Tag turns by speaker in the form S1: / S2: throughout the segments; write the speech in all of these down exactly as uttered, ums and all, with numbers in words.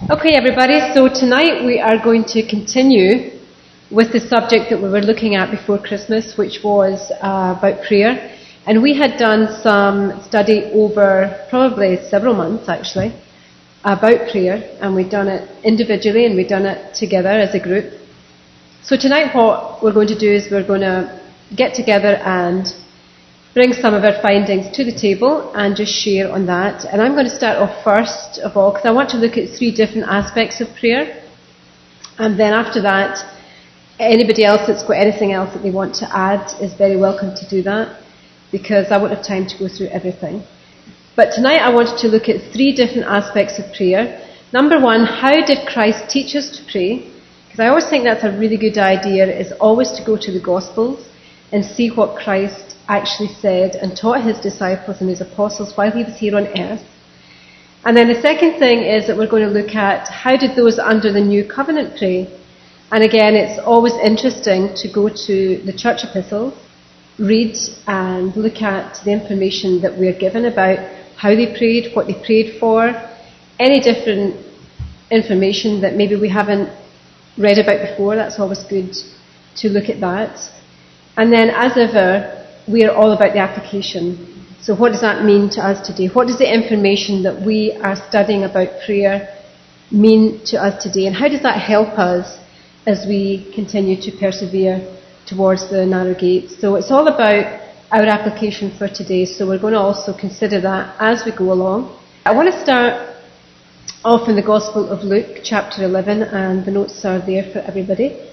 S1: Okay, everybody, so tonight we are going to continue with the subject that we were looking at before Christmas, which was uh, about prayer. And we had done some study over probably several months, actually, about prayer. And we'd done it individually and we'd done it together as a group. So tonight what we're going to do is we're going to get together and bring some of our findings to the table and just share on that. And I'm going to start off first of all because I want to look at three different aspects of prayer. And then after that, anybody else that's got anything else that they want to add is very welcome to do that, because I won't have time to go through everything. But tonight I wanted to look at three different aspects of prayer. Number one, how did Christ teach us to pray? Because I always think that's a really good idea, is always to go to the Gospels and see what Christ actually said and taught his disciples and his apostles while he was here on earth. And then the second thing is that we're going to look at how did those under the new covenant pray. And again, it's always interesting to go to the church epistles, read and look at the information that we're given about how they prayed, what they prayed for, any different information that maybe we haven't read about before. That's always good to look at that. And then, as ever, we are all about the application. So what does that mean to us today? What does the information that we are studying about prayer mean to us today? And how does that help us as we continue to persevere towards the narrow gates? So it's all about our application for today. So we're going to also consider that as we go along. I want to start off in the Gospel of Luke, chapter eleven, and the notes are there for everybody.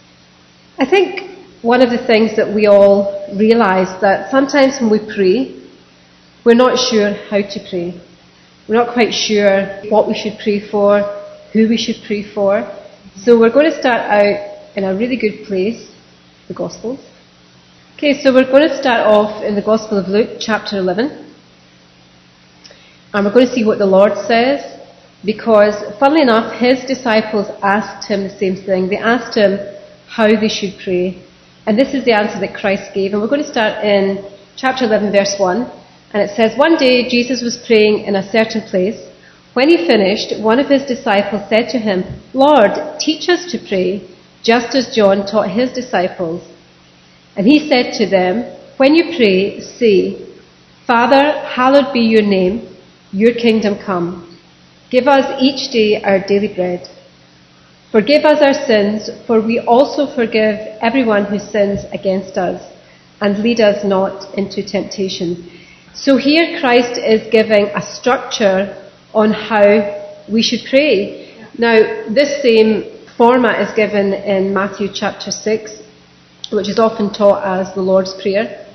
S1: I think one of the things that we all realise that sometimes when we pray, we're not sure how to pray. We're not quite sure what we should pray for, who we should pray for. So we're going to start out in a really good place, the Gospels. Okay, so we're going to start off in the Gospel of Luke, chapter eleven. And we're going to see what the Lord says, because funnily enough, his disciples asked him the same thing. They asked him how they should pray. And this is the answer that Christ gave. And we're going to start in chapter eleven, verse one. And it says, "One day Jesus was praying in a certain place. When he finished, one of his disciples said to him, 'Lord, teach us to pray, just as John taught his disciples.' And he said to them, 'When you pray, say, Father, hallowed be your name, your kingdom come. Give us each day our daily bread. Forgive us our sins, for we also forgive everyone who sins against us. And lead us not into temptation.'" So here Christ is giving a structure on how we should pray. Now, this same format is given in Matthew chapter six, which is often taught as the Lord's Prayer.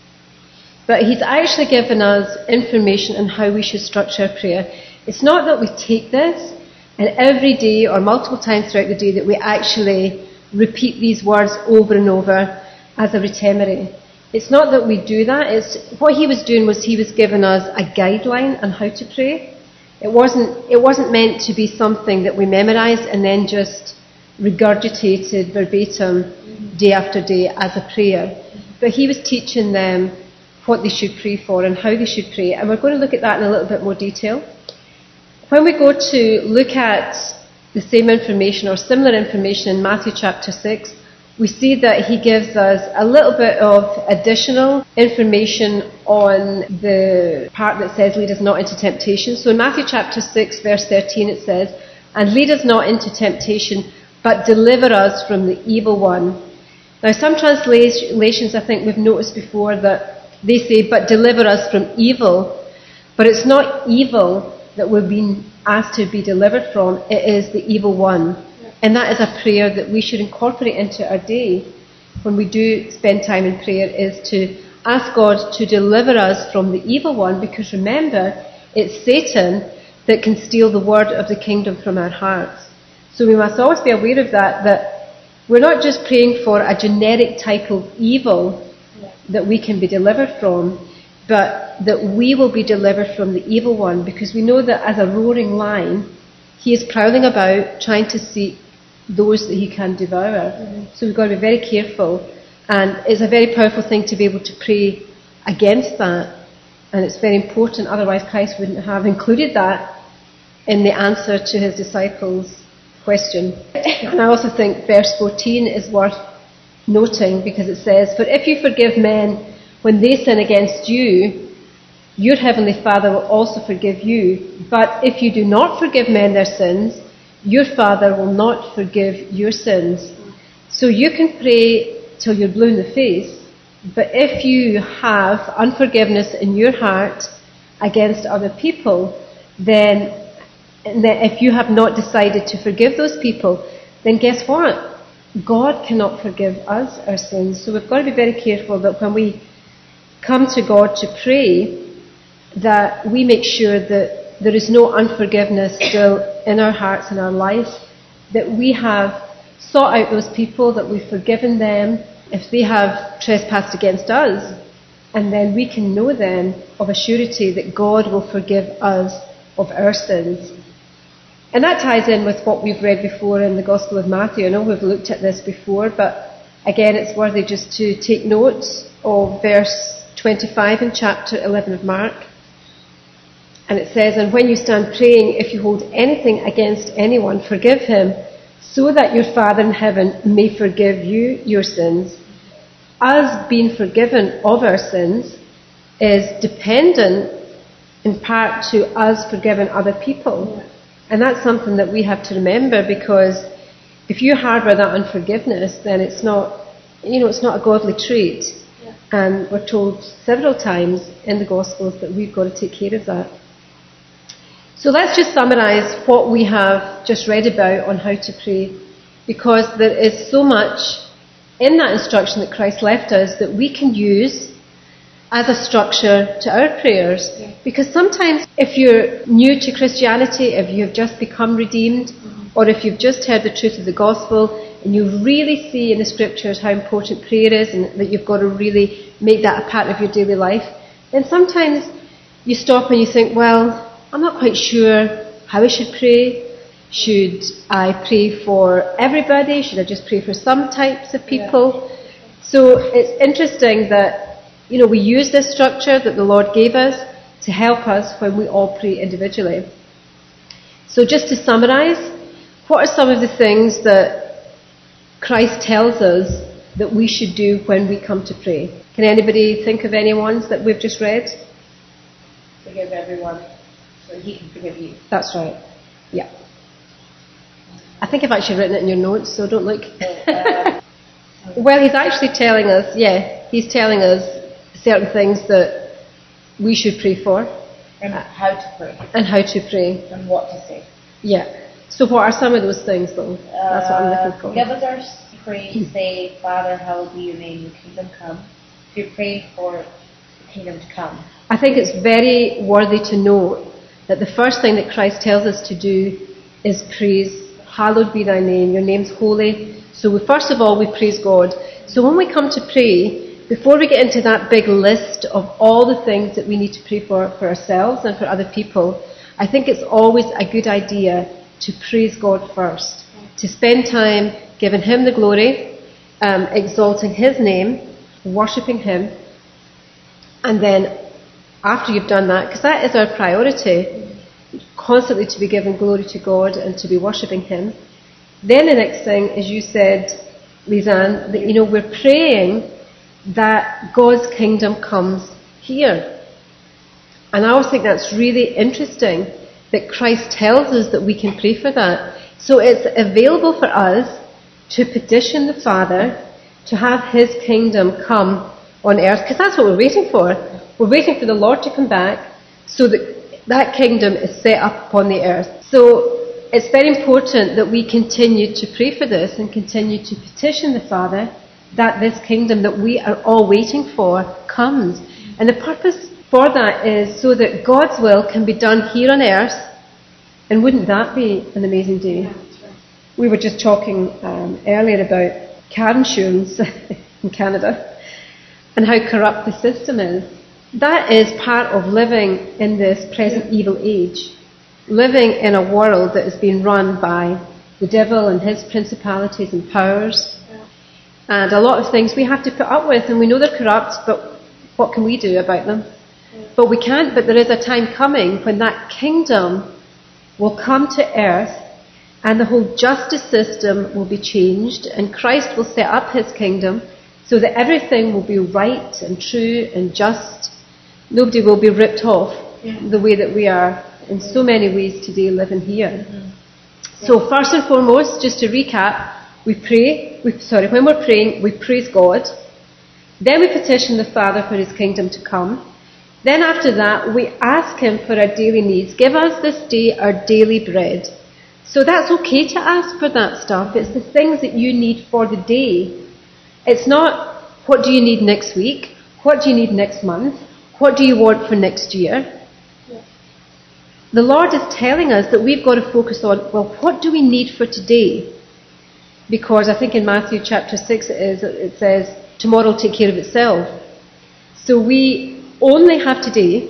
S1: But he's actually given us information on how we should structure prayer. It's not that we take this and every day or multiple times throughout the day that we actually repeat these words over and over as a retemery. It's not that we do that. It's what he was doing was he was giving us a guideline on how to pray. It wasn't, it wasn't meant to be something that we memorized and then just regurgitated verbatim day after day as a prayer. But he was teaching them what they should pray for and how they should pray. And we're going to look at that in a little bit more detail. When we go to look at the same information or similar information in Matthew chapter six, we see that he gives us a little bit of additional information on the part that says, "Lead us not into temptation." So in Matthew chapter six, verse thirteen, it says, "And lead us not into temptation, but deliver us from the evil one." Now some translations, I think we've noticed before, that they say, "But deliver us from evil." But it's not evil that we're being asked to be delivered from, it is the evil one. And that is a prayer that we should incorporate into our day when we do spend time in prayer, is to ask God to deliver us from the evil one, because remember, it's Satan that can steal the word of the kingdom from our hearts. So we must always be aware of that, that we're not just praying for a generic type of evil that we can be delivered from, but that we will be delivered from the evil one, because we know that as a roaring lion, he is prowling about trying to seek those that he can devour. Mm-hmm. So we've got to be very careful, and it's a very powerful thing to be able to pray against that, and it's very important, otherwise Christ wouldn't have included that in the answer to his disciples' question. And I also think verse fourteen is worth noting because it says, "For if you forgive men when they sin against you, your heavenly Father will also forgive you. But if you do not forgive men their sins, your Father will not forgive your sins." So you can pray till you're blue in the face, but if you have unforgiveness in your heart against other people, then, then if you have not decided to forgive those people, then guess what? God cannot forgive us our sins. So we've got to be very careful that when we come to God to pray, that we make sure that there is no unforgiveness still in our hearts and our life, that we have sought out those people, that we've forgiven them if they have trespassed against us, and then we can know then of a surety that God will forgive us of our sins. And that ties in with what we've read before in the Gospel of Matthew. I know we've looked at this before, but again it's worthy just to take note of verse twenty-five in chapter eleven of Mark. And it says, "And when you stand praying, if you hold anything against anyone, forgive him, so that your Father in heaven may forgive you your sins." Us being forgiven of our sins is dependent in part to us forgiving other people. And that's something that we have to remember, because if you harbour that unforgiveness, then it's not, you know, it's not a godly trait. Yeah. And we're told several times in the Gospels that we've got to take care of that. So let's just summarise what we have just read about on how to pray, because there is so much in that instruction that Christ left us that we can use as a structure to our prayers. Yeah. Because sometimes if you're new to Christianity, if you've just become redeemed, mm-hmm. or if you've just heard the truth of the gospel and you really see in the scriptures how important prayer is and that you've got to really make that a part of your daily life, then sometimes you stop and you think, well, I'm not quite sure how I should pray. Should I pray for everybody? Should I just pray for some types of people? Yeah. So it's interesting that, you know, we use this structure that the Lord gave us to help us when we all pray individually. So just to summarise, what are some of the things that Christ tells us that we should do when we come to pray? Can anybody think of any ones that we've just read?
S2: Forgive everyone so he can forgive you.
S1: That's right. Yeah. I think I've actually written it in your notes, so don't look. Uh, well, he's actually telling us, yeah, he's telling us certain things that we should pray for.
S2: And how to pray.
S1: And how to pray.
S2: And what to say.
S1: Yeah. So what are some of those things, though? That's what I'm looking for.
S2: Give us our pray, say, Father, hallowed be your name, your kingdom come. If you're praying for the kingdom to come.
S1: I think it's very worthy to note that the first thing that Christ tells us to do is praise. Hallowed be thy name, your name's holy. So we, first of all, we praise God. So when we come to pray, before we get into that big list of all the things that we need to pray for, for ourselves and for other people, I think it's always a good idea to praise God first. To spend time giving him the glory, um, exalting his name, worshipping him. And then after you've done that, because that is our priority, constantly to be giving glory to God and to be worshipping him. Then the next thing, as you said, Lisanne, that, you know, we're praying that God's kingdom comes here. And I always think that's really interesting that Christ tells us that we can pray for that. So it's available for us to petition the Father to have his kingdom come on earth, because that's what we're waiting for. We're waiting for the Lord to come back so that that kingdom is set up upon the earth. So it's very important that we continue to pray for this and continue to petition the Father that this kingdom that we are all waiting for comes. And the purpose for that is so that God's will can be done here on earth. And wouldn't that be an amazing day? Yeah, that's right. We were just talking um, earlier about car insurance in Canada and how corrupt the system is. That is part of living in this present evil age. Living in a world that is being run by the devil and his principalities and powers. Yeah. And a lot of things we have to put up with, and we know they're corrupt, but what can we do about them? Yeah. But we can't, but there is a time coming when that kingdom will come to earth, and the whole justice system will be changed, and Christ will set up his kingdom so that everything will be right and true and just. Nobody will be ripped off yeah. the way that we are in so many ways today living here. Mm-hmm. Yeah. So first and foremost, just to recap, we pray, we, sorry, when we're praying, we praise God. Then we petition the Father for his kingdom to come. Then after that, we ask him for our daily needs. Give us this day our daily bread. So that's okay to ask for that stuff. It's the things that you need for the day. It's not, what do you need next week? What do you need next month? What do you want for next year? Yeah. The Lord is telling us that we've got to focus on, well, what do we need for today? Because I think in Matthew chapter six it is, it says, tomorrow will take care of itself. So we only have today,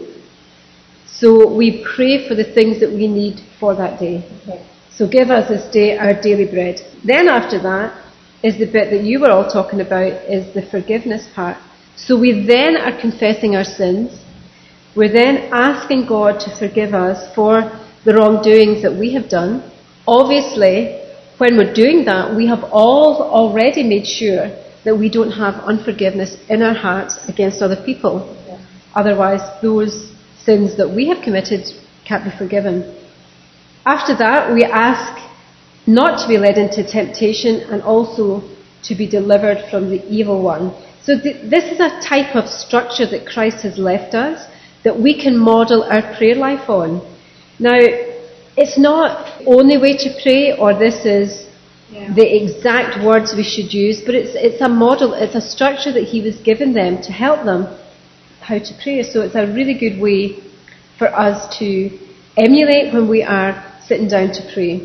S1: so we pray for the things that we need for that day. Okay. So give us this day our daily bread. Then after that is the bit that you were all talking about, is the forgiveness part. So we then are confessing our sins. We're then asking God to forgive us for the wrongdoings that we have done. Obviously, when we're doing that, we have all already made sure that we don't have unforgiveness in our hearts against other people. Yeah. Otherwise, those sins that we have committed can't be forgiven. After that, we ask not to be led into temptation and also to be delivered from the evil one. So th- this is a type of structure that Christ has left us that we can model our prayer life on. Now, it's not the only way to pray, or this is yeah. the exact words we should use, but it's it's a model, it's a structure that he was given them to help them how to pray. So it's a really good way for us to emulate when we are sitting down to pray.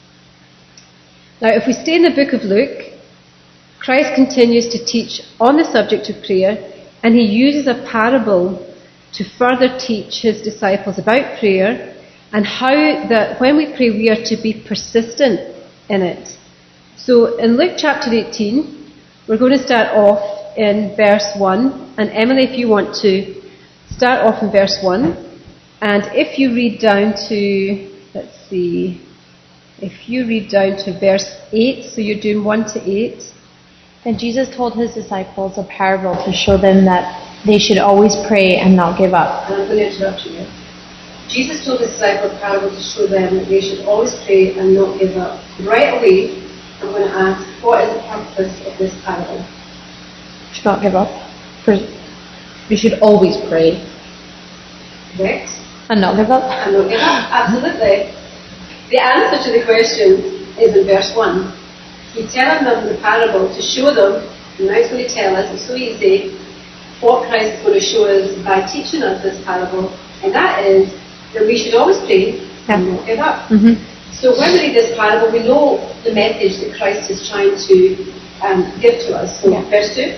S1: Now, if we stay in the book of Luke, Christ continues to teach on the subject of prayer, and he uses a parable to further teach his disciples about prayer and how that when we pray we are to be persistent in it. So in Luke chapter eighteen, we're going to start off in verse one, and Emily, if you want to start off in verse one, and if you read down to, let's see, if you read down to verse eight, so you're doing one to eight.
S3: Then Jesus told his disciples a parable to show them that they should always pray and not give up.
S1: And I'm going to interrupt you. Jesus told his disciples a parable to show them that they should always pray and not give up. Right away, I'm going to ask, what is the purpose of this parable?
S3: Should not give up.
S4: You should always pray.
S1: Correct.
S3: And not give up.
S1: And not give up, absolutely. The answer to the question is in verse one. He's telling them the parable to show them, and now he's going to tell us, it's so easy, what Christ is going to show us by teaching us this parable, and that is that we should always pray yeah. and not give up. Mm-hmm. So when we read this parable, we know the message that Christ is trying to um, give to us. So yeah. verse two.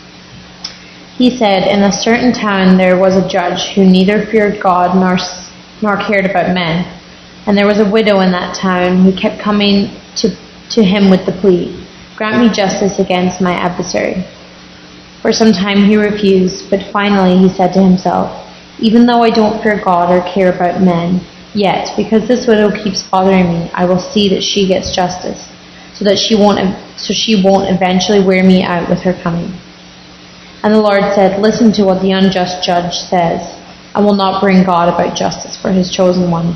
S3: He said, in a certain town there was a judge who neither feared God nor, nor cared about men. And there was a widow in that town who kept coming to, to him with the plea, grant me justice against my adversary. For some time he refused, but finally he said to himself, even though I don't fear God or care about men, yet, because this widow keeps bothering me, I will see that she gets justice, so that she won't, so she won't eventually wear me out with her coming. And the Lord said, listen to what the unjust judge says. I will not bring God about justice for his chosen ones,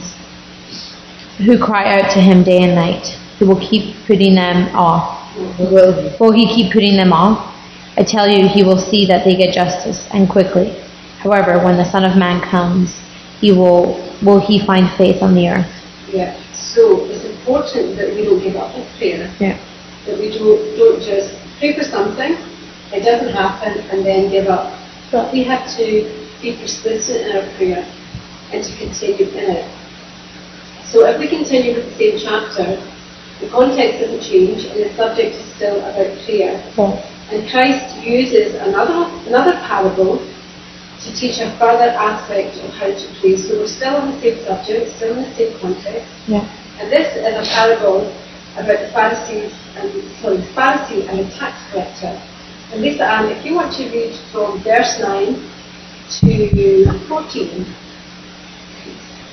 S3: who cry out to him day and night. He will keep putting them off. Will he keep putting them off? I tell you, he will see that they get justice, and quickly. However, when the Son of Man comes, he will will he find faith on the earth?
S1: Yeah. So it's important that we don't give up in prayer.
S3: Yeah.
S1: That we don't don't just pray for something, it doesn't happen, and then give up. But we have to be persistent in our prayer and to continue in it. So if we continue with the same chapter, the context doesn't change, and the subject is still about prayer.
S3: Yeah.
S1: And Christ uses another another parable to teach a further aspect of how to pray. So we're still on the same subject, still in the same context.
S3: Yeah.
S1: And this is a parable about the Pharisees and sorry, the Pharisee and the tax collector. And Lisa Ann, if you want to read from verse nine to fourteen.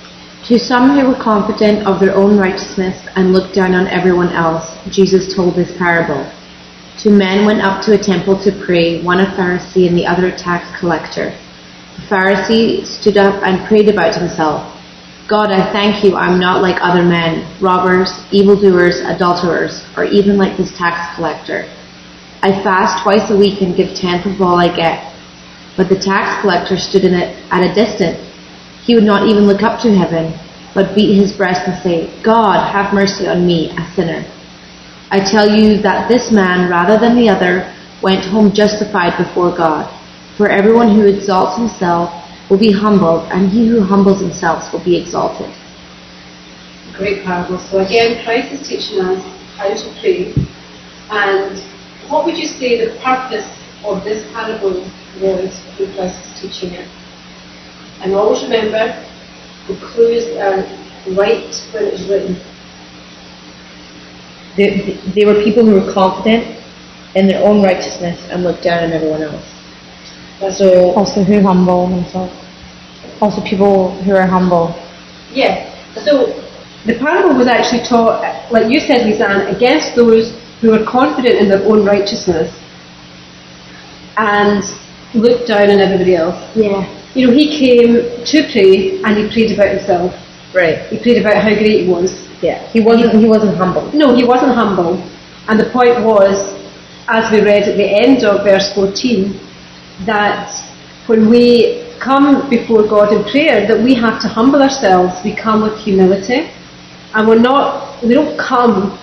S4: To some who were confident of their own righteousness and looked down on everyone else, Jesus told this parable. Two men went up to a temple to pray, one a Pharisee and the other a tax collector. The Pharisee stood up and prayed about himself. God, I thank you I'm not like other men, robbers, evildoers, adulterers, or even like this tax collector. I fast twice a week and give tenth of all I get. But the tax collector stood in it at a distance. He would not even look up to heaven, but beat his breast and say, God, have mercy on me, a sinner. I tell you that this man, rather than the other, went home justified before God. For everyone who exalts himself will be humbled, and he who humbles himself will be exalted.
S1: Great parable. So again, Christ is teaching us how to pray. And what would you say the purpose of this parable was when Christ is teaching it? And always remember, the clues are right when it's written.
S5: They, they were people who were confident in their own righteousness and looked down on everyone else.
S1: That's
S5: So
S3: Also who humble themselves. Also people who are humble.
S1: Yeah. So the parable was actually taught, like you said, Lisanne, against those who are confident in their own righteousness and looked down on everybody else.
S4: Yeah.
S1: You know, he came to pray and he prayed about himself.
S5: right,
S1: He prayed about how great he was.
S5: yeah, he wasn't he wasn't humble.
S1: No, he wasn't humble. And the point was, as we read at the end of verse fourteen, that when we come before God in prayer, that we have to humble ourselves. We come with humility, and we're not, we don't come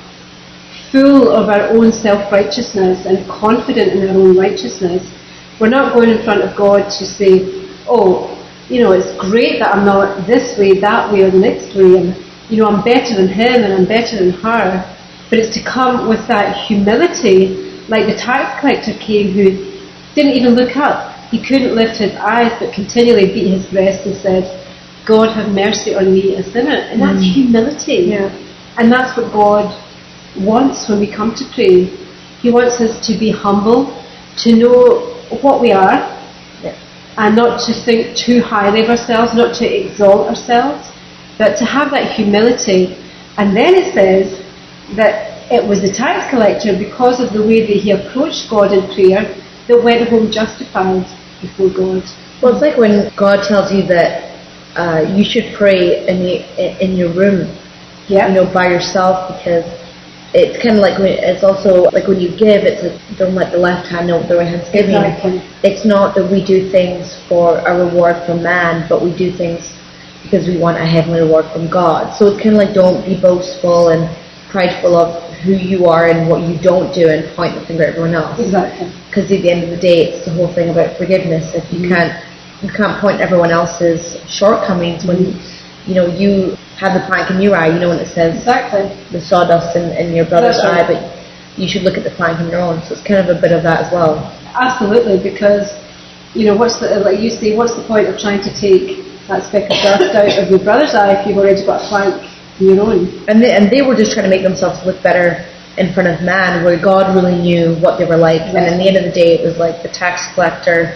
S1: full of our own self-righteousness and confident in our own righteousness. We're not going in front of God to say, oh, you know, it's great that I'm not this way, that way, or the next way, and, you know, I'm better than him and I'm better than her. But it's to come with that humility, like the tax collector came who didn't even look up. He couldn't lift his eyes, but continually beat his breast and said, God, have mercy on me, a sinner. And that's
S5: Mm.
S1: humility.
S5: Yeah.
S1: And that's what God wants when we come to pray. He wants us to be humble, to know what we are,
S5: Yeah.
S1: and not to think too highly of ourselves, not to exalt ourselves, but to have that humility. And then it says that it was the tax collector, because of the way that he approached God in prayer, that went home justified before God.
S5: Well, it's like when God tells you that uh, you should pray in the in your room,
S1: Yeah.
S5: you know, by yourself, because it's kind of like when, it's also like when you give, it's like, don't let the left hand know what the right hand's giving.
S1: Exactly.
S5: It's not that we do things for a reward from man, but we do things because we want a heavenly reward from God. So it's kind of like, don't be boastful and prideful of who you are and what you don't do and point the finger at everyone else.
S1: Exactly.
S5: Because at the end of the day, it's the whole thing about forgiveness. If you
S1: Mm-hmm.
S5: can't, you can't point everyone else's shortcomings when, you know, you have the plank in your eye. You know when it says
S1: Exactly.
S5: the sawdust in, in your brother's
S1: That's
S5: eye,
S1: right.
S5: but you should look at the plank in your own. So it's kind of a bit of that as well.
S1: Absolutely, because, you know, what's the, like you say, what's the point of trying to take that speck of dust out of your brother's eye if you've already got a plank in your own?
S5: And they, and they were just trying to make themselves look better in front of man, where God really knew what they were like. And in the end of the day, it was like the tax collector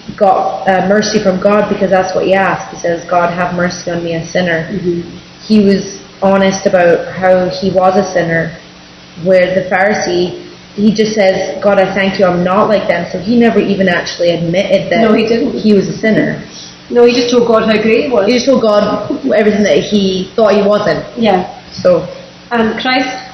S5: got uh, mercy from God because that's what he asked. He says, God, have mercy on me, a sinner.
S1: Mm-hmm.
S5: He was honest about how he was a sinner, where the Pharisee, he just says, God, I thank you, I'm not like them. So he never even actually admitted that
S1: No, he didn't.
S5: he was a sinner.
S1: No, he just told God how great he was.
S5: He just told God everything that he thought he wasn't.
S1: Yeah.
S5: So,
S1: And Christ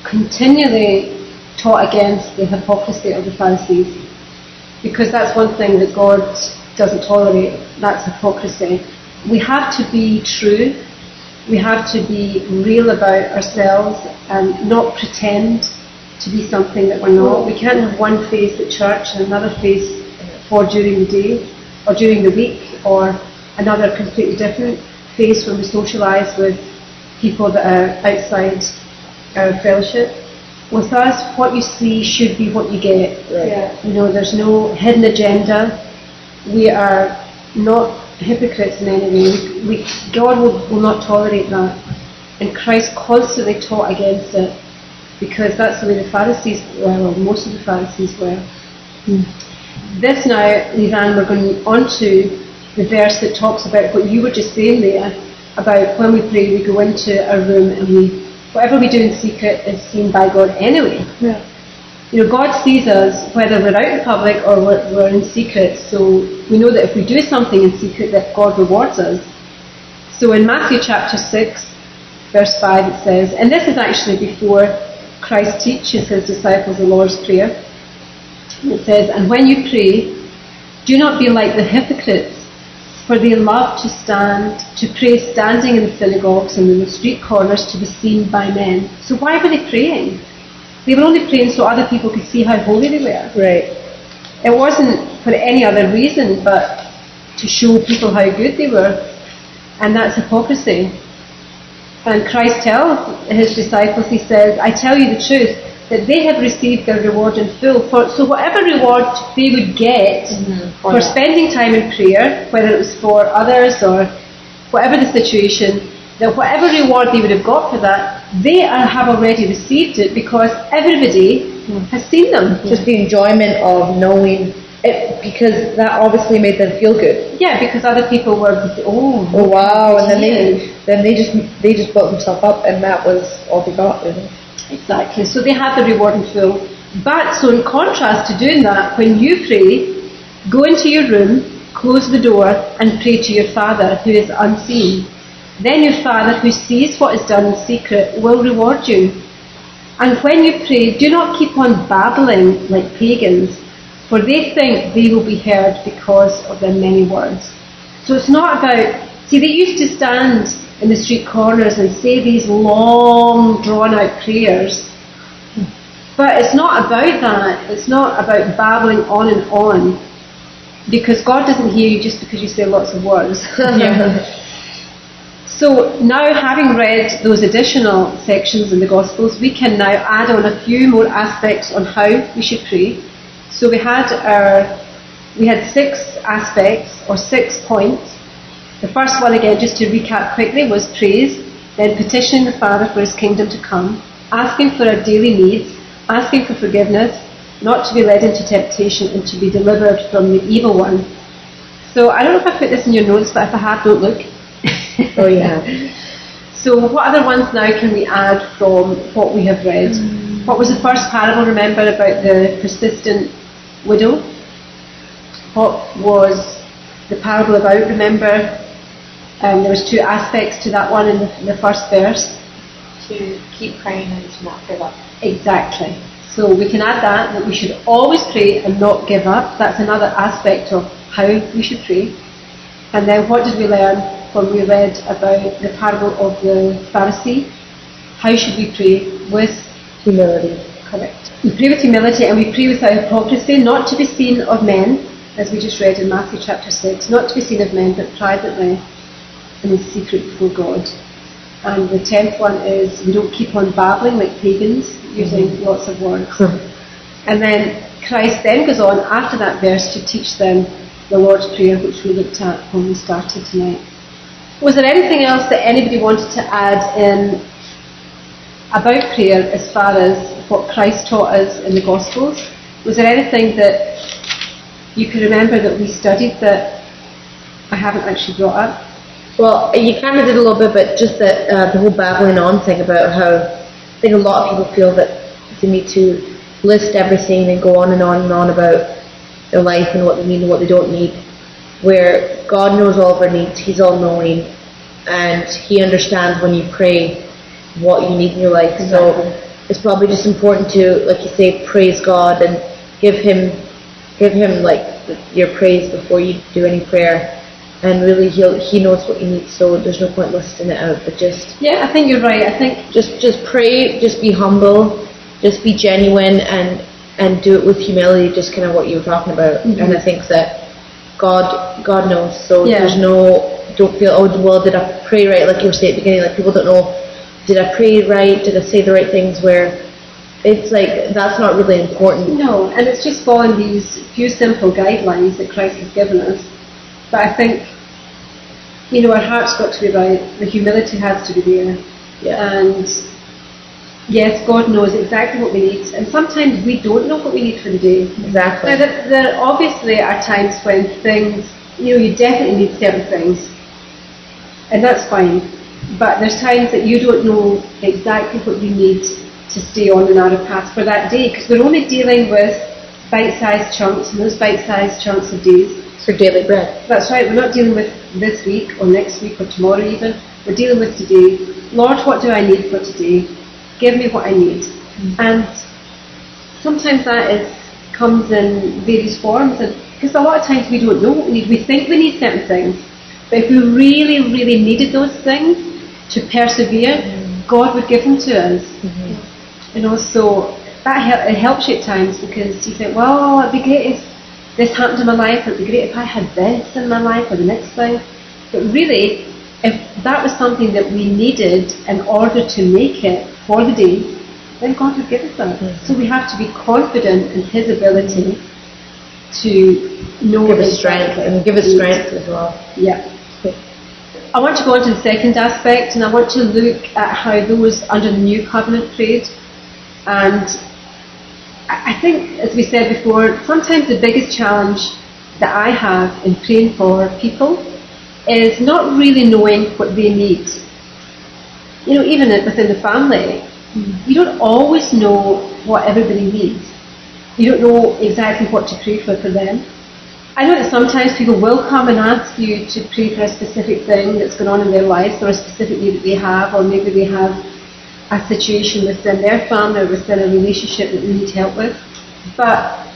S1: continually taught against the hypocrisy of the Pharisees, because that's one thing that God doesn't tolerate, that's hypocrisy. We have to be true, we have to be real about ourselves and not pretend to be something that we're not. We can't have one face at church and another face for during the day or during the week, or another completely different face when we socialise with people that are outside our fellowship. With us, what you see should be what you get.
S5: Right.
S1: Yeah. You know, there's no hidden agenda. We are not hypocrites in any way. We, we, God will, will not tolerate that. And Christ constantly taught against it, because that's the way the Pharisees were, or most of the Pharisees were. This now, Lisanne, we're going on to the verse that talks about what you were just saying there, about when we pray, we go into a room and we, whatever we do in secret is seen by God anyway.
S5: Yeah.
S1: You know, God sees us whether we're out in public or we're, we're in secret. So we know that if we do something in secret, that God rewards us. So in Matthew chapter six, verse five, it says, and this is actually before Christ teaches his disciples the Lord's Prayer. It says, and when you pray, do not be like the hypocrites, for they love to stand, to pray standing in the synagogues and in the street corners to be seen by men. So why were they praying? They were only praying so other people could see how holy they were.
S5: Right.
S1: It wasn't for any other reason but to show people how good they were. And that's hypocrisy. And Christ tells his disciples, he says, I tell you the truth, that they have received their reward in full. For, so whatever reward they would get
S5: Mm-hmm.
S1: for
S5: For
S1: spending time in prayer, whether it was for others or whatever the situation, that whatever reward they would have got for that, they are, have already received it because everybody has seen them.
S5: just the enjoyment of knowing it, because that obviously made them feel good.
S1: Yeah, because other people were, oh,
S5: Oh wow! And then
S1: he
S5: they
S1: is.
S5: then they just they just built themselves up, and that was all they got. Really.
S1: Exactly. So they had the reward in full. But so in contrast to doing that, when you pray, go into your room, close the door, and pray to your Father who is unseen. Then your Father who sees what is done in secret will reward you. And when you pray, do not keep on babbling like pagans, for they think they will be heard because of their many words. So it's not about, see, they used to stand in the street corners and say these long, drawn-out prayers. But it's not about that. It's not about babbling on and on, because God doesn't hear you just because you say lots of words. So now, having read those additional sections in the Gospels, we can now add on a few more aspects on how we should pray. So we had our, we had six aspects or six points. The first one, again, just to recap quickly, was praise, then petitioning the Father for his kingdom to come, asking for our daily needs, asking for forgiveness, not to be led into temptation, and to be delivered from the evil one. So I don't know if I put this in your notes, but if I have, don't look.
S5: Oh yeah.
S1: So what other ones now can we add from what we have read? Mm. What was the first parable, remember, about the persistent widow? What was the parable about, remember? Um, there was two aspects to that one in the, in the first verse.
S3: To keep praying and to not give up.
S1: Exactly. So we can add that, that we should always pray and not give up. That's another aspect of how we should pray. And then what did we learn when we read about the parable of the Pharisee? How should we pray? With
S5: Humility.
S1: Correct. We pray with humility and we pray without hypocrisy, not to be seen of men, as we just read in Matthew chapter six, not to be seen of men, but privately and in secret before God. And the tenth one is we don't keep on babbling like pagans, using mm-hmm. lots of words. And then Christ then goes on after that verse to teach them the Lord's Prayer, which we looked at when we started tonight. Was there anything else that anybody wanted to add in about prayer as far as what Christ taught us in the Gospels? Was there anything that you can remember that we studied that I haven't actually brought up?
S5: Well, you kind of did a little bit, but just that uh, the whole babbling on thing about how I think a lot of people feel that they need to list everything and go on and on and on about their life and what they need and what they don't need, where God knows all of our needs. He's all-knowing, and He understands when you pray what you need in your life. Exactly. So it's probably just important to, like you say, praise God and give Him, give Him like your praise before you do any prayer. And really, He'll He knows what you need. So there's no point listing it out, but just
S1: yeah, I think you're right. I think
S5: just just pray, just be humble, just be genuine, and and do it with humility. Just kind of what you were talking about. Mm-hmm. And I think that God God knows. So yeah. There's no, don't feel, oh well, did I pray right? Like you were saying at the beginning, like people don't know, did I pray right? Did I say the right things? Where it's like that's not really important.
S1: No, and it's just following these few simple guidelines that Christ has given us. But I think, you know, our heart's got to be right. The humility has to be there.
S5: Yeah.
S1: And yes, God knows exactly what we need. And sometimes we don't know what we need for the day.
S5: Exactly.
S1: Now, there, there obviously are times when things, you know, you definitely need certain things. and that's fine. But there's times that you don't know exactly what you need to stay on the narrow path for that day, because we're only dealing with bite-sized chunks, and those bite-sized chunks of days.
S5: It's your daily bread.
S1: That's right, we're not dealing with this week or next week or tomorrow even. We're dealing with today. Lord, what do I need for today? Give me what I need. Mm-hmm. And sometimes that is comes in various forms, and because a lot of times we don't know what we need. We think we need certain things, but if we really, really needed those things to persevere, mm-hmm. God would give them to us. Mm-hmm. You know, so that hel- it helps you at times, because you think, well, it'd be great if this happened in my life, it'd be great if I had this in my life or the next thing. But really, if that was something that we needed in order to make it for the day, then God would give us that. Mm-hmm. So we have to be confident in His ability to know
S5: give us strength and give us strength as well.
S1: Yeah. I want to go on to the second aspect, and I want to look at how those under the new covenant prayed. And I think, as we said before, sometimes the biggest challenge that I have in praying for people is not really knowing what they need. You know, even within the family, you don't always know what everybody needs. You don't know exactly what to pray for for them. I know that sometimes people will come and ask you to pray for a specific thing that's going on in their lives, or a specific need that they have, or maybe they have a situation within their family or within a relationship that they need help with. But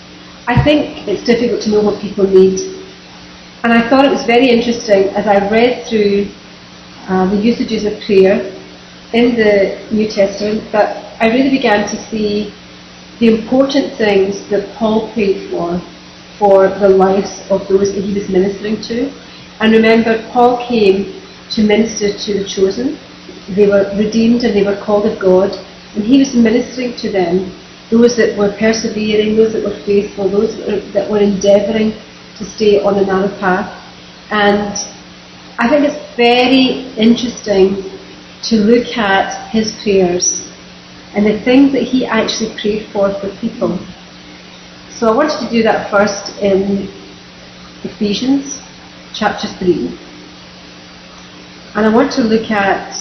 S1: I think it's difficult to know what people need. And I thought it was very interesting as I read through uh, the usages of prayer in the New Testament, that I really began to see the important things that Paul prayed for, for the lives of those that he was ministering to. And remember, Paul came to minister to the chosen. They were redeemed and they were called of God, and he was ministering to them, those that were persevering, those that were faithful, those that were, that were endeavouring to stay on the narrow path. And I think it's very interesting to look at his prayers and the things that he actually prayed for for people. So I wanted to do that first in Ephesians chapter three. And I want to look at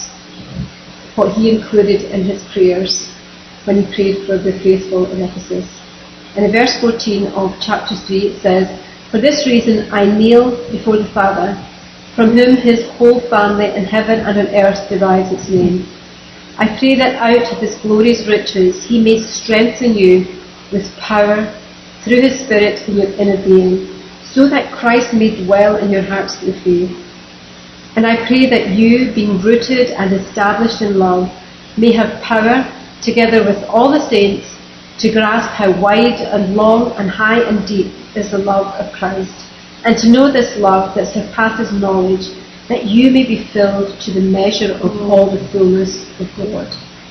S1: what he included in his prayers when he prayed for the faithful in Ephesus. And in verse fourteen of chapter three it says, "For this reason I kneel before the Father, from whom his whole family in heaven and on earth derives its name. I pray that out of his glorious riches he may strengthen you with power through his Spirit in your inner being, so that Christ may dwell in your hearts through faith. And I pray that you, being rooted and established in love, may have power, together with all the saints, to grasp how wide and long and high and deep is the love of Christ, and to know this love that surpasses knowledge, that you may be filled to the measure of all the fullness of God."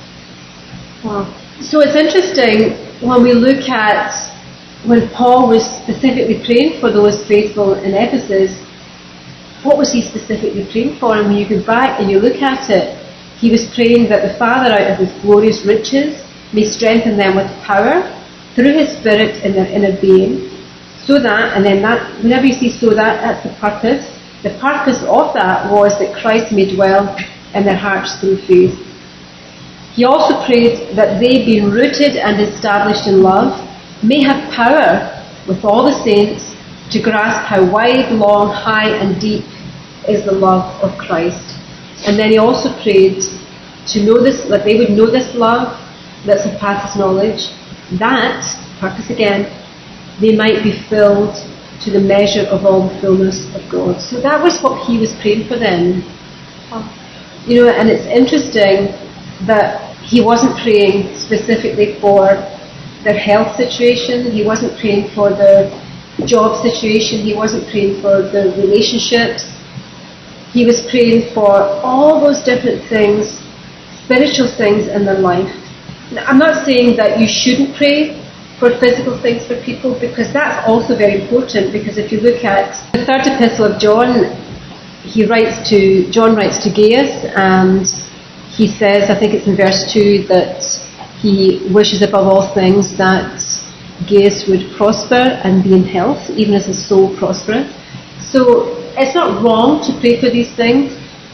S1: Wow. So it's interesting when we look at when Paul was specifically praying for those faithful in Ephesus. What was he specifically praying for? And when you go back and you look at it, he was praying that the Father, out of his glorious riches, may strengthen them with power through his Spirit in their inner being, so that, and then that, whenever you see so that, that's the purpose. The purpose of that was that Christ may dwell in their hearts through faith. He also prayed that they, being rooted and established in love, may have power with all the saints to grasp how wide, long, high and deep is the love of Christ. And then he also prayed to know this, that they would know this love that surpasses knowledge, that, purpose again, they might be filled to the measure of all the fullness of God. So that was what he was praying for them. You know, and it's interesting that he wasn't praying specifically for their health situation, he wasn't praying for their job situation, he wasn't praying for their relationships. He was praying for all those different things, spiritual things in their life. Now, I'm not saying that you shouldn't pray for physical things for people, because that's also very important, because if you look at the third epistle of John, he writes to, John writes to Gaius, and he says, I think it's in verse two, that he wishes above all things that Gaius would prosper and be in health, even as his soul prospereth. So it's not wrong to pray for these things,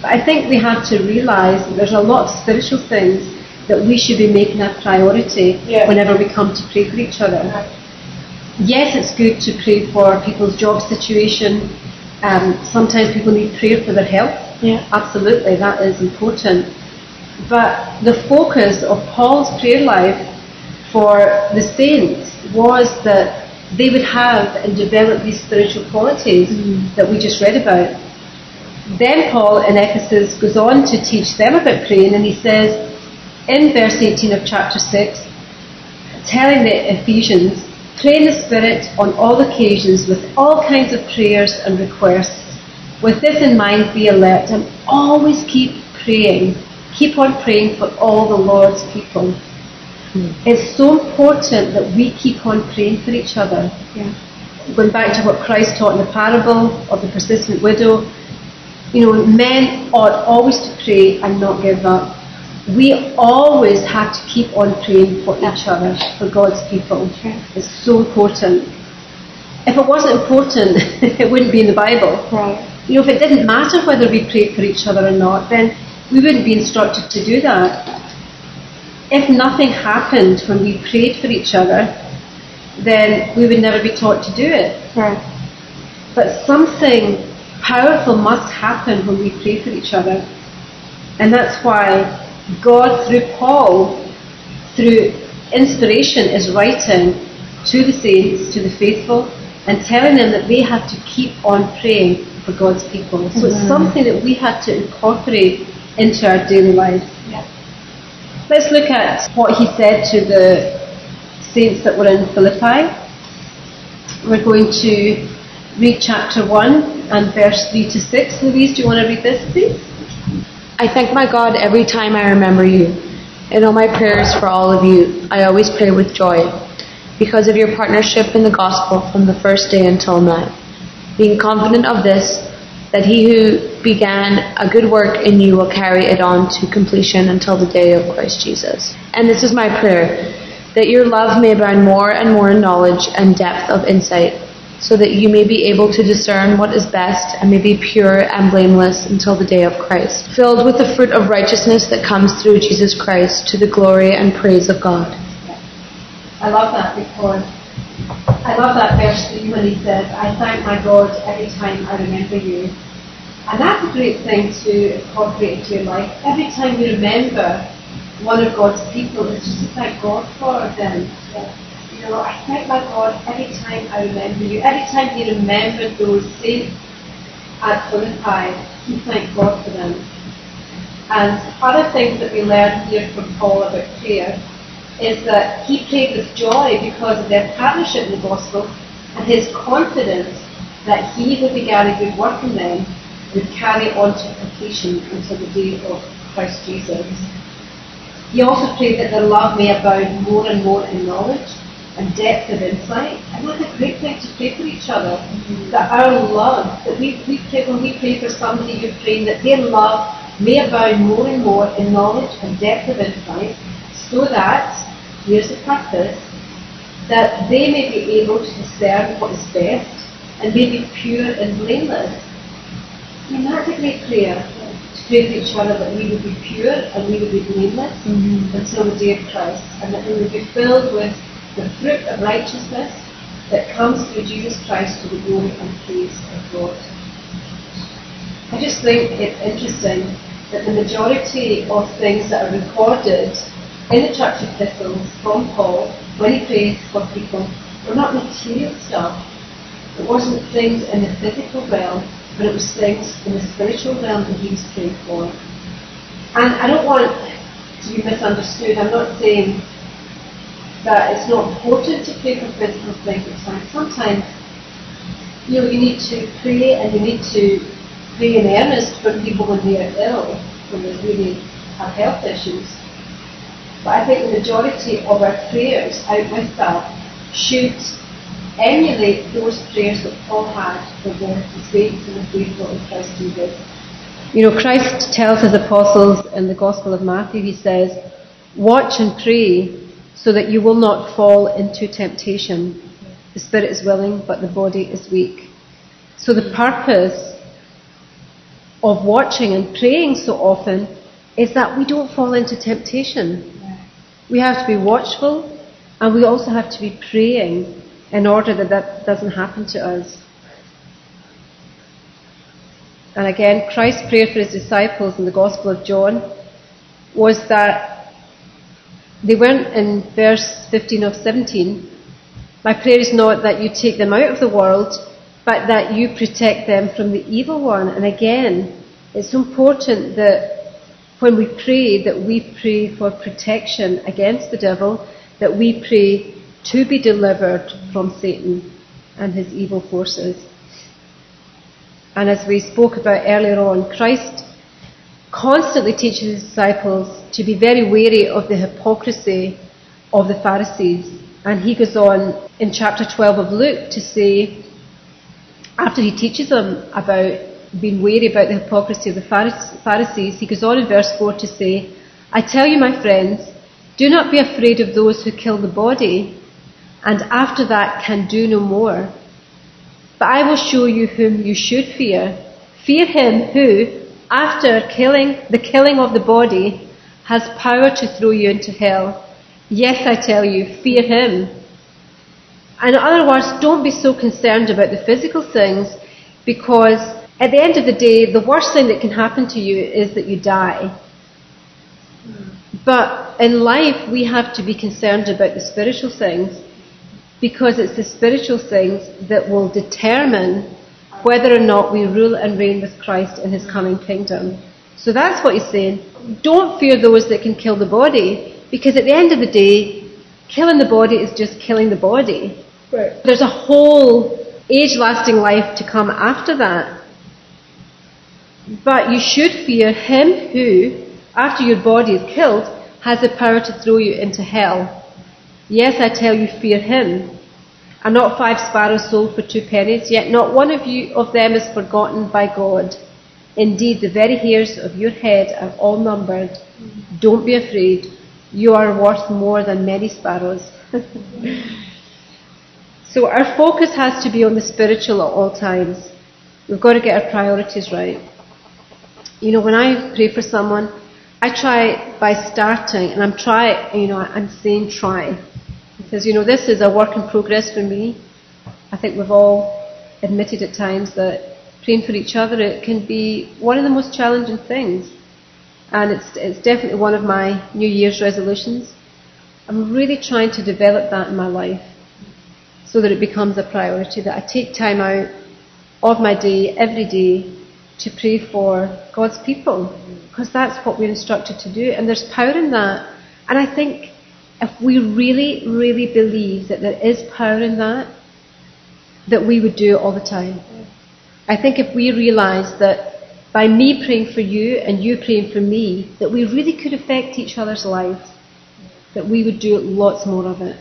S1: But I think we have to realise that there's a lot of spiritual things that we should be making a priority
S5: Yeah.
S1: whenever we come to pray for each other. Yes, it's good to pray for people's job situation. Um, sometimes people need prayer for their health.
S3: Yeah.
S1: Absolutely, that is important. But the focus of Paul's prayer life for the saints was that they would have and develop these spiritual qualities
S3: Mm.
S1: that we just read about. Then Paul in Ephesus goes on to teach them about praying, and he says in verse eighteen of chapter six, telling the Ephesians, pray in the Spirit on all occasions with all kinds of prayers and requests. With this in mind, be alert and always keep praying. Keep on praying for all the Lord's people.
S3: Mm.
S1: It's so important that we keep on praying for each other.
S3: Yeah.
S1: Going back to what Christ taught in the parable of the persistent widow, you know, men ought always to pray and not give up. We always have to keep on praying for each other, for God's people. It's so important. If it wasn't important, it wouldn't be in the Bible.
S3: Right.
S1: You know, if it didn't matter whether we prayed for each other or not, then we wouldn't be instructed to do that. If nothing happened when we prayed for each other, then we would never be taught to do it.
S3: Right.
S1: But something powerful must happen when we pray for each other. And that's why God, through Paul, through inspiration, is writing to the saints, to the faithful, and telling them that they have to keep on praying for God's people. So it's something that we have to incorporate into our daily lives.
S3: Yeah.
S1: Let's look at what he said to the saints that were in Philippi. We're going to read chapter one and verse three to six. Louise, do you want to read this, please?
S3: I thank my God every time I remember you. In all my prayers for all of you, I always pray with joy, because of your partnership in the gospel from the first day until now, being confident of this, that he who began a good work in you will carry it on to completion until the day of Christ Jesus. And this is my prayer, that your love may abound more and more in knowledge and depth of insight, so that you may be able to discern what is best and may be pure and blameless until the day of Christ, filled with the fruit of righteousness that comes through Jesus Christ to the glory and praise of God.
S1: I love that because I love that verse three when he says, I thank my God every time I remember you. And that's a great thing to incorporate into your life. Every time you remember one of God's people, it's just to thank God for them. You know, I thank my God every time I remember you. Every time he remembered those saints at Philippi, he thanked God for them. And other things that we learn here from Paul about prayer is that he prayed with joy because of their partnership in the gospel and his confidence that he who began a good work in them would carry on to completion until the day of Christ Jesus. He also prayed that their love may abound more and more in knowledge and depth of insight. And that's a great thing to pray for each other. Mm-hmm. That our love, that we, we pray, when we pray for somebody, you're praying that their love may abound more and more in knowledge and depth of insight, so that, here's the purpose, that they may be able to discern what is best and may be pure and blameless. I mean, that's a great prayer, to pray for each other that we would be pure and we would be blameless mm-hmm. until the day of Christ, and that we would be filled with the fruit of righteousness that comes through Jesus Christ to the glory and praise of God. I just think it's interesting that the majority of things that are recorded in the church epistles from Paul, when he prays for people, were not material stuff. It wasn't things in the physical realm, but it was things in the spiritual realm that he was praying for. And I don't want to be misunderstood. I'm not saying that it's not important to pray for physical things at times. Sometimes, you know, you need to pray and you need to pray in earnest for people when they are ill, when they really have health issues. But I think the majority of our prayers out with that should emulate those prayers that Paul had for the saints and the faithful in Christ Jesus. You know, Christ tells his apostles in the Gospel of Matthew, he says, watch and pray so that you will not fall into temptation. The spirit is willing, but the body is weak. So the purpose of watching and praying so often is that we don't fall into temptation. We have to be watchful, and we also have to be praying in order that that doesn't happen to us. And again, Christ's prayer for his disciples in the Gospel of John was that they weren't, in verse fifteen of seventeen, my prayer is not that you take them out of the world, but that you protect them from the evil one. And again, it's important that when we pray, that we pray for protection against the devil, that we pray to be delivered from Satan and his evil forces. And as we spoke about earlier on, Christ constantly teaches his disciples to be very wary of the hypocrisy of the Pharisees. And he goes on in chapter twelve of Luke to say, after he teaches them about being wary about the hypocrisy of the Pharisees, he goes on in verse four to say, I tell you, my friends, do not be afraid of those who kill the body, and after that can do no more. But I will show you whom you should fear. Fear him who, after killing the killing of the body, has power to throw you into hell. Yes, I tell you, fear him. And in other words, don't be so concerned about the physical things, because at the end of the day, the worst thing that can happen to you is that you die. But in life, we have to be concerned about the spiritual things, because it's the spiritual things that will determine whether or not we rule and reign with Christ in his coming kingdom. So that's what he's saying. Don't fear those that can kill the body, because at the end of the day, killing the body is just killing the body. Right. There's a whole age-lasting life to come after that. But you should fear him who, after your body is killed, has the power to throw you into hell. Yes, I tell you, fear him. Are not five sparrows sold for two pennies? Yet not one of you of them is forgotten by God. Indeed, the very hairs of your head are all numbered. Don't be afraid. You are worth more than many sparrows. So our focus has to be on the spiritual at all times. We've got to get our priorities right. You know, when I pray for someone, I try by starting, and I'm trying, you know, I'm saying try. Because, you know, this is a work in progress for me. I think we've all admitted at times that praying for each other, it can be one of the most challenging things. And it's, it's definitely one of my New Year's resolutions. I'm really trying to develop that in my life so that it becomes a priority, that I take time out of my day, every day, to pray for God's people, because that's what we're instructed to do, and there's power in that. And I think if we really, really believe that there is power in that, that we would do it all the time. I think if we realise that by me praying for you and you praying for me, that we really could affect each other's lives, that we would do lots more of it.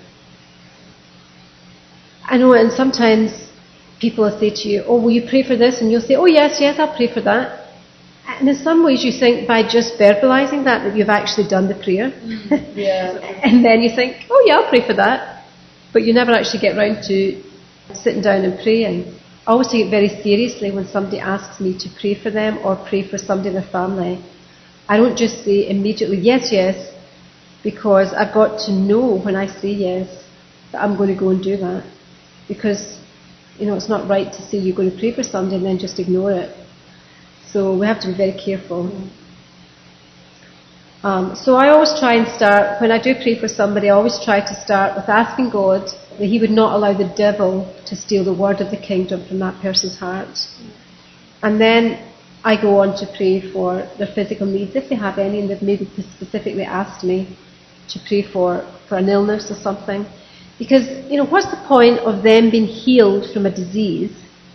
S1: I know, and sometimes people will say to you, oh, will you pray for this? And you'll say, oh, yes, yes, I'll pray for that. And in some ways you think by just verbalising that, that you've actually done the prayer. Yeah. And then you think, oh, yeah, I'll pray for that. But you never actually get round to sitting down and praying. I always take it very seriously when somebody asks me to pray for them or pray for somebody in their family. I don't just say immediately, yes, yes, because I've got to know when I say yes that I'm going to go and do that. Because, you know, it's not right to say you're going to pray for somebody and then just ignore it. So we have to be very careful. Um, so I always try and start, when I do pray for somebody, I always try to start with asking God that he would not allow the devil to steal the word of the kingdom from that person's heart. And then I go on to pray for their physical needs, if they have any, and they've maybe specifically asked me to pray for, for an illness or something. Because, you know, what's the point of them being healed from a disease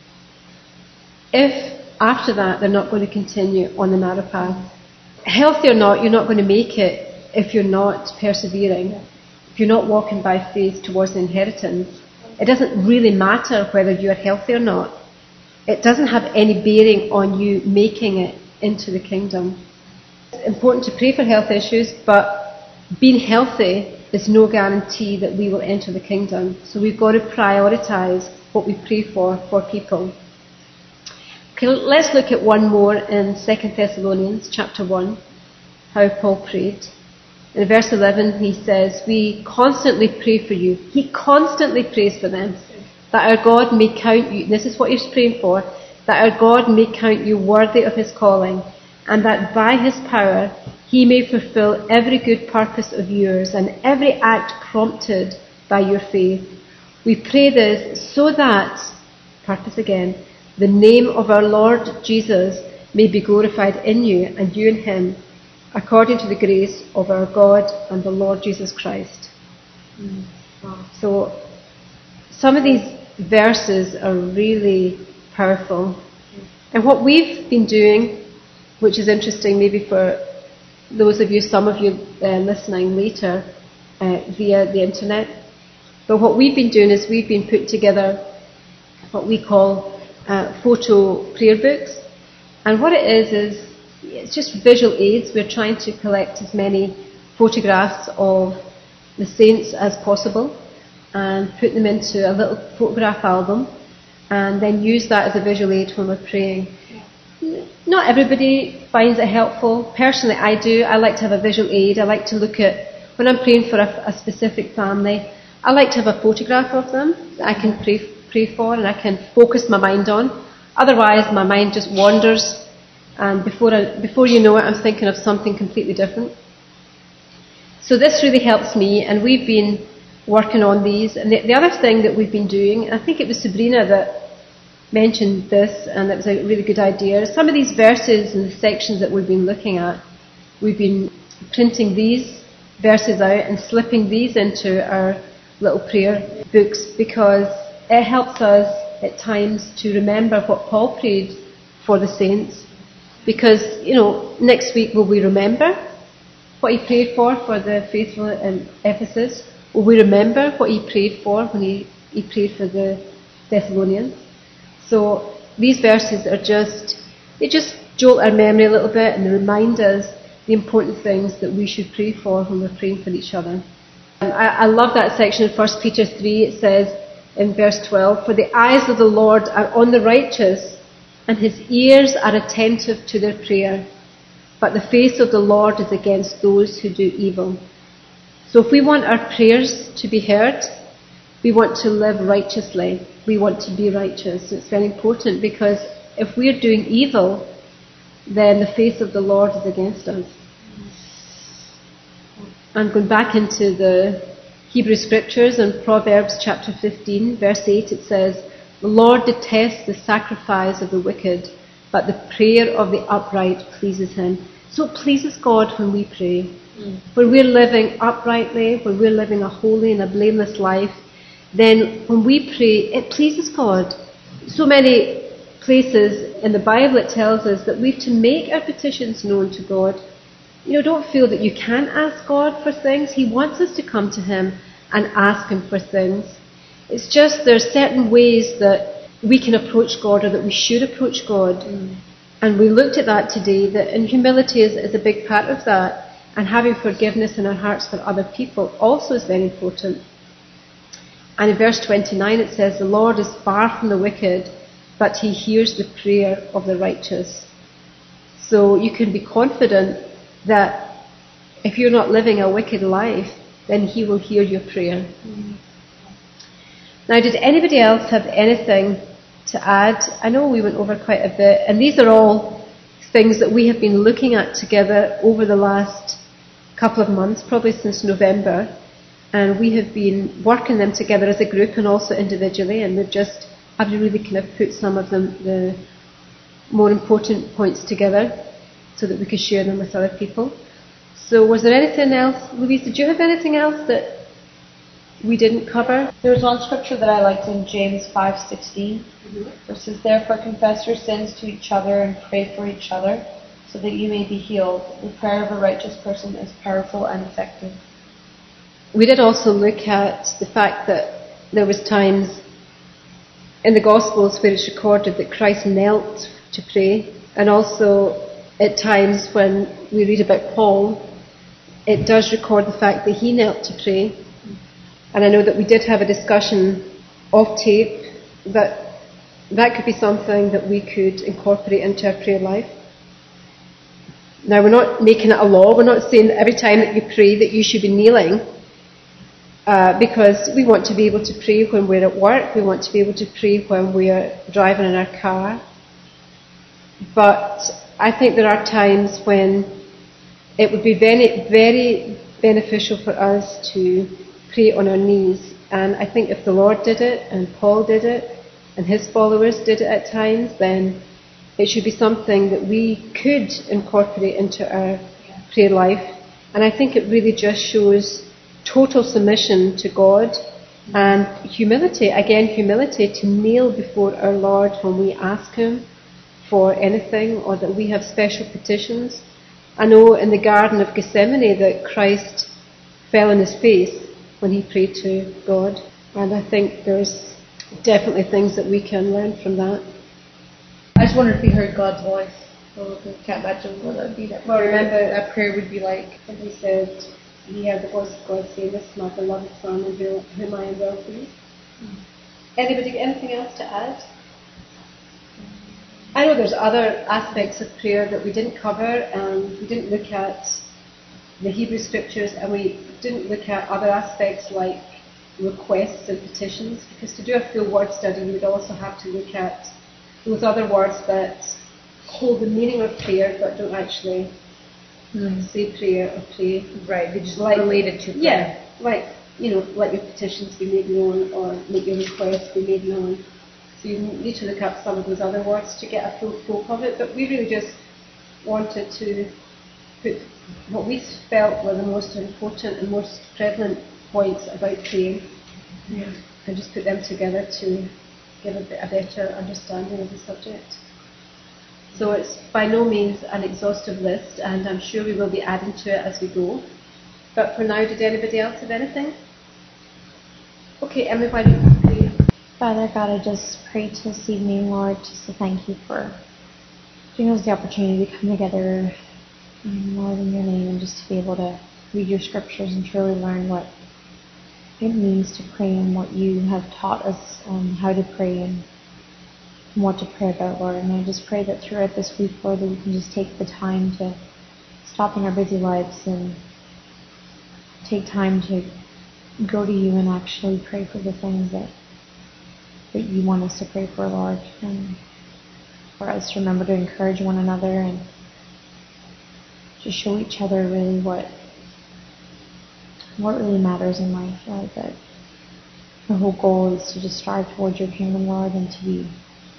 S1: if after that they're not going to continue on the narrow path? Healthy or not, you're not going to make it if you're not persevering, if you're not walking by faith towards the inheritance. It doesn't really matter whether you're healthy or not. It doesn't have any bearing on you making it into the kingdom. It's important to pray for health issues, but being healthy is no guarantee that we will enter the kingdom. So we've got to prioritise what we pray for for people. Okay, let's look at one more in Second Thessalonians chapter one, how Paul prayed. In verse eleven he says, we constantly pray for you. He constantly prays for them, that our God may count you, this is what he's praying for, that our God may count you worthy of his calling, and that by his power he may fulfill every good purpose of yours and every act prompted by your faith. We pray this so that, purpose again, the name of our Lord Jesus may be glorified in you and you in him, according to the grace of our God and the Lord Jesus Christ. Mm. Wow. So, some of these verses are really powerful. And what we've been doing, which is interesting maybe for those of you, some of you uh, listening later uh, via the internet, but what we've been doing is we've been put together what we call uh, photo prayer books. And what it is, is it's just visual aids. We're trying to collect as many photographs of the saints as possible and put them into a little photograph album and then use that as a visual aid when we're praying. Not everybody finds it helpful. Personally, I do. I like to have a visual aid. I like to look at, when I'm praying for a, a specific family, I like to have a photograph of them that I can pray, pray for and I can focus my mind on. Otherwise, my mind just wanders, and before I, before you know it, I'm thinking of something completely different. So this really helps me, and we've been working on these. And the, the other thing that we've been doing, I think it was Sabrina that mentioned this, and it was a really good idea. Some of these verses and the sections that we've been looking at, we've been printing these verses out and slipping these into our little prayer books because it helps us at times to remember what Paul prayed for the saints. Because, you know, next week will we remember what he prayed for for the faithful in Ephesus? Will we remember what he prayed for when he, he prayed for the Thessalonians? So these verses are just, they just jolt our memory a little bit and they remind us the important things that we should pray for when we're praying for each other. And I, I love that section in First Peter three. It says in verse twelve, for the eyes of the Lord are on the righteous and his ears are attentive to their prayer. But the face of the Lord is against those who do evil. So if we want our prayers to be heard, we want to live righteously. We want to be righteous. It's very important because if we're doing evil, then the face of the Lord is against us. I'm going back into the Hebrew scriptures in Proverbs chapter fifteen, verse eight. It says, the Lord detests the sacrifice of the wicked, but the prayer of the upright pleases him. So it pleases God when we pray. Mm. When we're living uprightly, when we're living a holy and a blameless life, then when we pray, it pleases God. So many places in the Bible it tells us that we've to make our petitions known to God. You know, don't feel that you can't ask God for things. He wants us to come to him and ask him for things. It's just there are certain ways that we can approach God or that we should approach God. Mm. And we looked at that today, that in humility is, is a big part of that. And having forgiveness in our hearts for other people also is very important. And in verse twenty-nine it says, the Lord is far from the wicked, but he hears the prayer of the righteous. So you can be confident that if you're not living a wicked life, then he will hear your prayer. Mm-hmm. Now, did anybody else have anything to add? I know we went over quite a bit, and these are all things that we have been looking at together over the last couple of months, probably since November. And we have been working them together as a group and also individually, and we've just had to really kind of put some of them, the more important points together so that we could share them with other people. So was there anything else? Louise, did you have anything else that we didn't cover?
S3: There was one scripture that I liked in James five sixteen, mm-hmm. Where it says, therefore confess your sins to each other and pray for each other so that you may be healed. The prayer of a righteous person is powerful and effective.
S1: We did also look at the fact that there was times in the Gospels where it's recorded that Christ knelt to pray, and also at times when we read about Paul, it does record the fact that he knelt to pray. And I know that we did have a discussion off tape that that could be something that we could incorporate into our prayer life. Now, we're not making it a law. We're not saying that every time that you pray that you should be kneeling, uh, because we want to be able to pray when we're at work. We want to be able to pray when we're driving in our car. But I think there are times when it would be very, very beneficial for us to pray on our knees. And I think if the Lord did it, and Paul did it, and his followers did it at times, then it should be something that we could incorporate into our prayer life. And I think it really just shows total submission to God and humility. Again, humility to kneel before our Lord when we ask Him for anything, or that we have special petitions. I know in the Garden of Gethsemane that Christ fell on his face when he prayed to God. And I think there's definitely things that we can learn from that.
S5: I just wonder if he heard God's voice. Well, I can't imagine what that would be. That
S1: Well,
S5: prayer,
S1: remember-
S5: that prayer would be like.
S1: And he said, he heard the voice of God say, "This is my beloved Son, in whom I am well pleased." Mm. Anybody got anything else to add? I know there's other aspects of prayer that we didn't cover, and we didn't look at the Hebrew Scriptures, and we didn't look at other aspects like requests and petitions, because to do a full word study we would also have to look at those other words that hold the meaning of prayer but don't actually
S5: Mm.
S1: say prayer or pray.
S5: Right, they just
S1: Like-
S5: related to prayer.
S1: Yeah, like, you know, let your petitions be made known, or make your requests be made known. So you need to look up some of those other words to get a full scope of it, but we really just wanted to put what we felt were the most important and most prevalent points about praying,
S5: Yeah.
S1: and just put them together to give a, bit, a better understanding of the subject. So it's by no means an exhaustive list, and I'm sure we will be adding to it as we go. But for now, did anybody else have anything? Okay, everybody, pray.
S3: Father God, I just pray to this evening, Lord, just to thank you for giving us the opportunity to come together, um, Lord, in your name, and just to be able to read your scriptures and truly learn what it means to pray and what you have taught us um, how to pray and what to pray about, Lord. And I just pray that throughout this week, Lord, that we can just take the time to stop in our busy lives and take time to go to you and actually pray for the things that that you want us to pray for, Lord, and for us to remember to encourage one another and to show each other really what what really matters in life, Lord, that the whole goal is to just strive towards your kingdom, Lord, and to be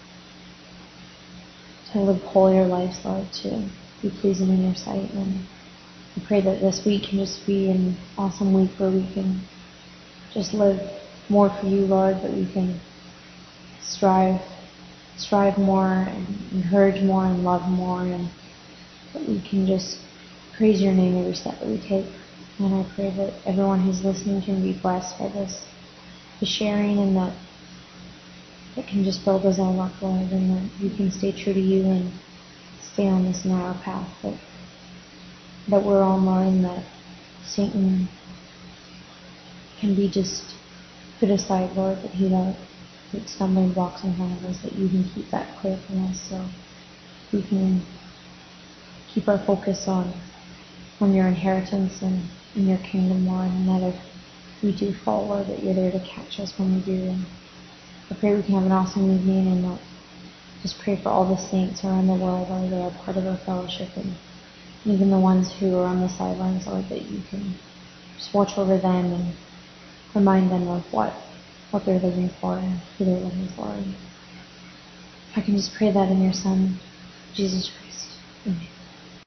S3: to live holier lives, Lord, to be pleasing in your sight. And I pray that this week can just be an awesome week where we can just live more for you, Lord, that we can strive strive more and encourage more and love more, and that we can just praise your name every step that we take. And I pray that everyone who's listening can be blessed by this, the sharing, and that it can just build us all up, Lord, and that we can stay true to you and stay on this narrow path that that we're all knowing that Satan can be just put aside, Lord, that he won't put stumbling blocks in front of us, that you can keep that clear from us, so we can keep our focus on on your inheritance and in your kingdom, Lord, and that if we do fall, Lord, that you're there to catch us when we do. And I pray we can have an awesome evening, and that just pray for all the saints around the world, Lord, that are part of our fellowship, and even the ones who are on the sidelines, Lord, that you can just watch over them and remind them of what what they're living for and who they're living for. And I can just pray that in your Son, Jesus Christ. Amen.